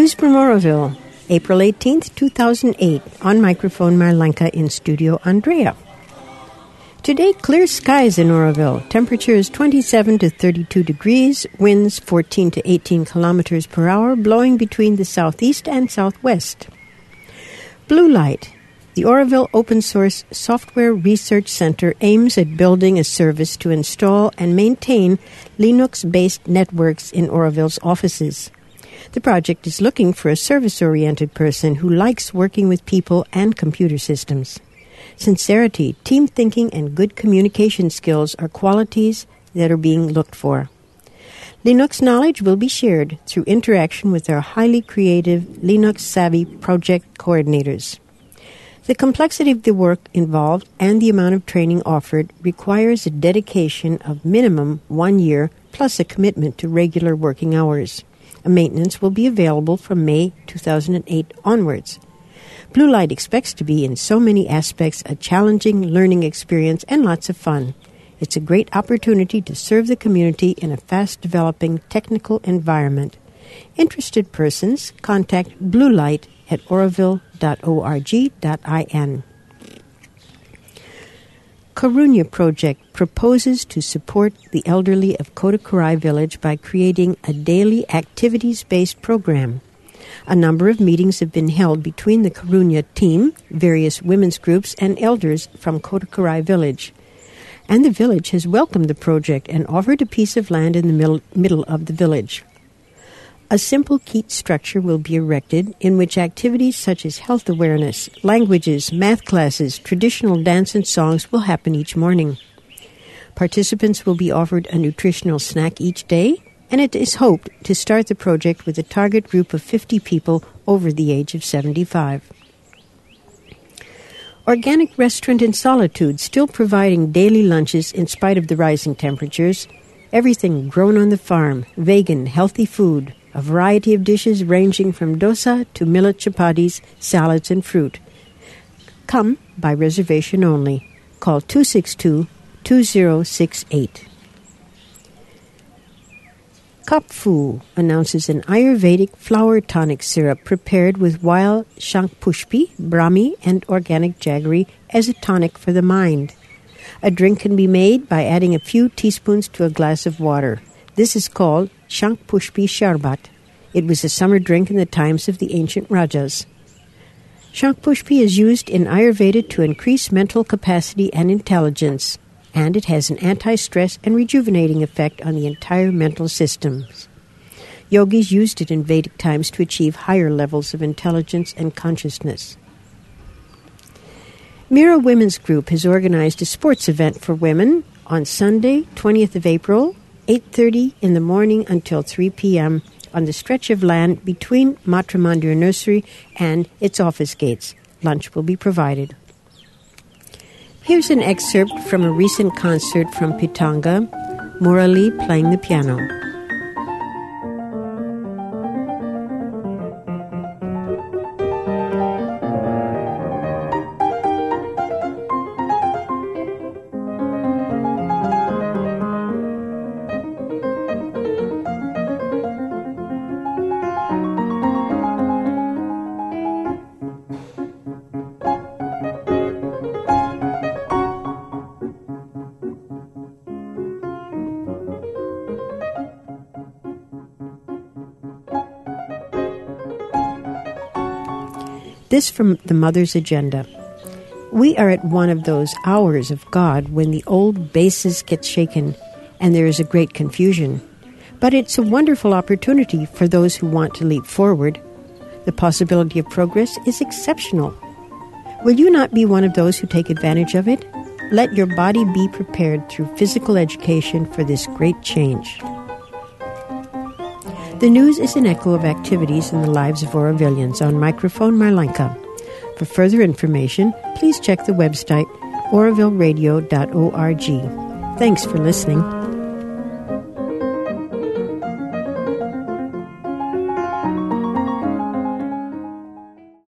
News from Oroville, April 18th, 2008. On microphone, Marlenka. In studio, Andrea. Today, clear skies in Oroville. Temperature is 27 to 32 degrees. Winds 14 to 18 kilometers per hour, blowing between the southeast and southwest. Blue Light. The Oroville Open Source Software Research Center aims at building a service to install and maintain Linux-based networks in Oroville's offices. The project is looking for a service-oriented person who likes working with people and computer systems. Sincerity, team thinking, and good communication skills are qualities that are being looked for. Linux knowledge will be shared through interaction with our highly creative Linux-savvy project coordinators. The complexity of the work involved and the amount of training offered requires a dedication of minimum 1 year plus a commitment to regular working hours. A maintenance will be available from May 2008 onwards. Blue Light expects to be in so many aspects a challenging learning experience and lots of fun. It's a great opportunity to serve the community in a fast-developing technical environment. Interested persons contact Blue Light at oroville.org.in. Karunya Project proposes to support the elderly of Kotokarai Village by creating a daily activities-based program. A number of meetings have been held between the Karunya team, various women's groups, and elders from Kotokarai Village. And the village has welcomed the project and offered a piece of land in the middle of the village. A simple keat structure will be erected in which activities such as health awareness, languages, math classes, traditional dance and songs will happen each morning. Participants will be offered a nutritional snack each day, and it is hoped to start the project with a target group of 50 people over the age of 75. Organic Restaurant in Solitude, still providing daily lunches in spite of the rising temperatures. Everything grown on the farm, vegan, healthy food. A variety of dishes ranging from dosa to millet chapatis, salads, and fruit. Come by reservation only. Call 262-2068. Kapfu announces an Ayurvedic flower tonic syrup prepared with wild shankpushpi, brahmi, and organic jaggery as a tonic for the mind. A drink can be made by adding a few teaspoons to a glass of water. This is called Shankpushpi Sharbat. It was a summer drink in the times of the ancient Rajas. Shankpushpi is used in Ayurveda to increase mental capacity and intelligence, and it has an anti-stress and rejuvenating effect on the entire mental systems. Yogis used it in Vedic times to achieve higher levels of intelligence and consciousness. Mira Women's Group has organized a sports event for women on Sunday, 20th of April, 8:30 in the morning until 3 p.m. on the stretch of land between Matra Mandir Nursery and its office gates. Lunch will be provided. Here's an excerpt from a recent concert from Pitanga, Murali playing the piano. This from the Mother's Agenda. We are at one of those hours of God when the old bases get shaken and there is a great confusion. But it's a wonderful opportunity for those who want to leap forward. The possibility of progress is exceptional. Will you not be one of those who take advantage of it? Let your body be prepared through physical education for this great change. The news is an echo of activities in the lives of Orovillians. On microphone, Marlenka. For further information, please check the website orovilleradio.org. Thanks for listening.